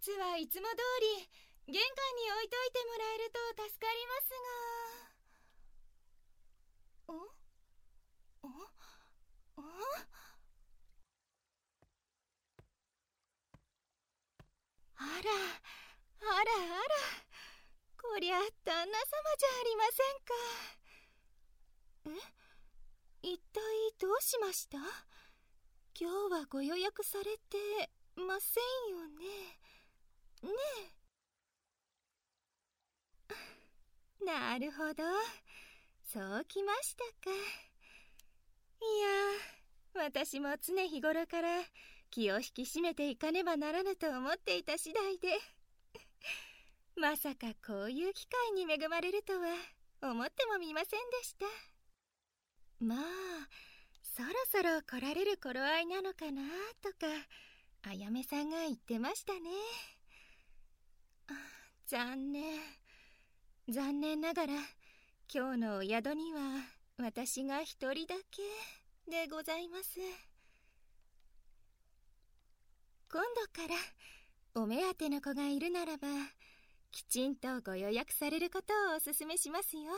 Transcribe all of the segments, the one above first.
物はいつも通り玄関に置いといてもらえると助かりますが。あら、あらあら、こりゃ旦那様じゃありませんか。一体どうしました？今日はご予約されてませんよね。ねえ。なるほど、そうきましたか。いや、私も常日頃から気を引き締めていかねばならぬと思っていた次第でまさかこういう機会に恵まれるとは思ってもみませんでした。まあ、そろそろ来られる頃合いなのかなとかあやめさんが言ってましたね。残念ながら今日のお宿には私が一人だけでございます。今度からお目当ての子がいるならばきちんとご予約されることをお勧めしますよ。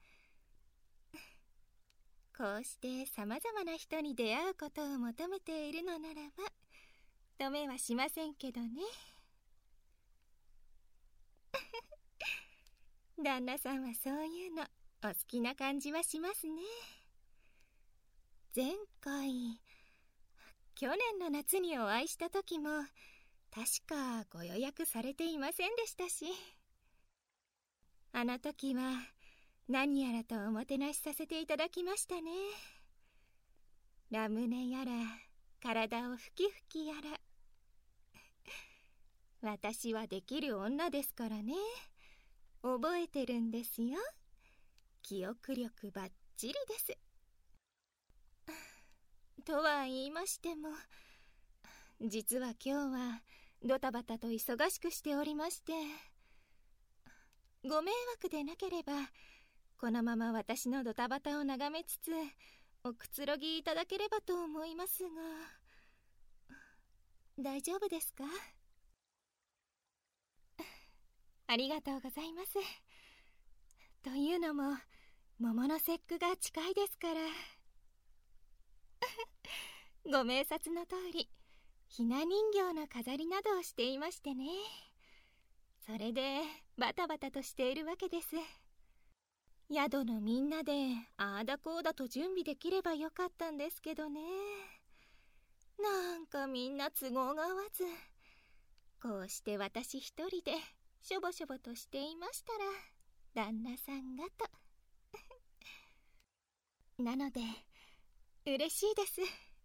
こうして様々な人に出会うことを求めているのならば止めはしませんけどね。旦那さんはそういうのお好きな感じはしますね。前回去年の夏にお会いした時も確かご予約されていませんでしたし、あの時は何やらとおもてなしさせていただきましたね。ラムネやら体をふきふきやら私はできる女ですからね。覚えてるんですよ。記憶力バッチリです。とは言いましても実は今日はドタバタと忙しくしておりまして、ご迷惑でなければこのまま私のドタバタを眺めつつおくつろぎいただければと思いますが、大丈夫ですか？ありがとうございます。というのも桃の節句が近いですからご明察の通りひな人形の飾りなどをしていましてね。それでバタバタとしているわけです。宿のみんなでああだこうだと準備できればよかったんですけどね。なんかみんな都合が合わず、こうして私一人でしょぼしょぼとしていましたら旦那さんがとなので嬉しいです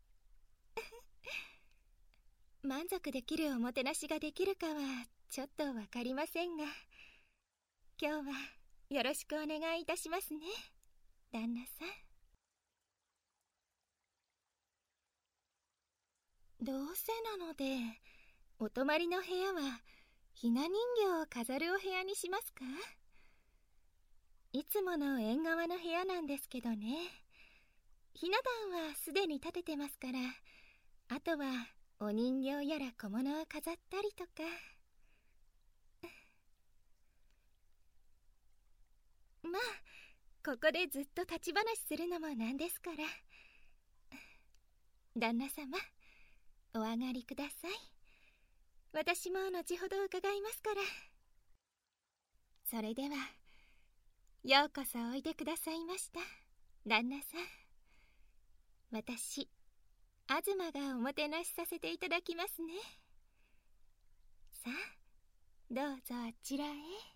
満足できるおもてなしができるかはちょっとわかりませんが、今日はよろしくお願いいたしますね、旦那さん。どうせなのでお泊まりの部屋はひな人形を飾るお部屋にしますか？いつもの縁側の部屋なんですけどね。ひな壇はすでに立ててますから、あとはお人形やら小物を飾ったりとか。まあここでずっと立ち話するのもなんですから。旦那様お上がりください。私も後ほど伺いますから。それではようこそおいでくださいました旦那さん。私東がおもてなしさせていただきますね。さあどうぞあちらへ。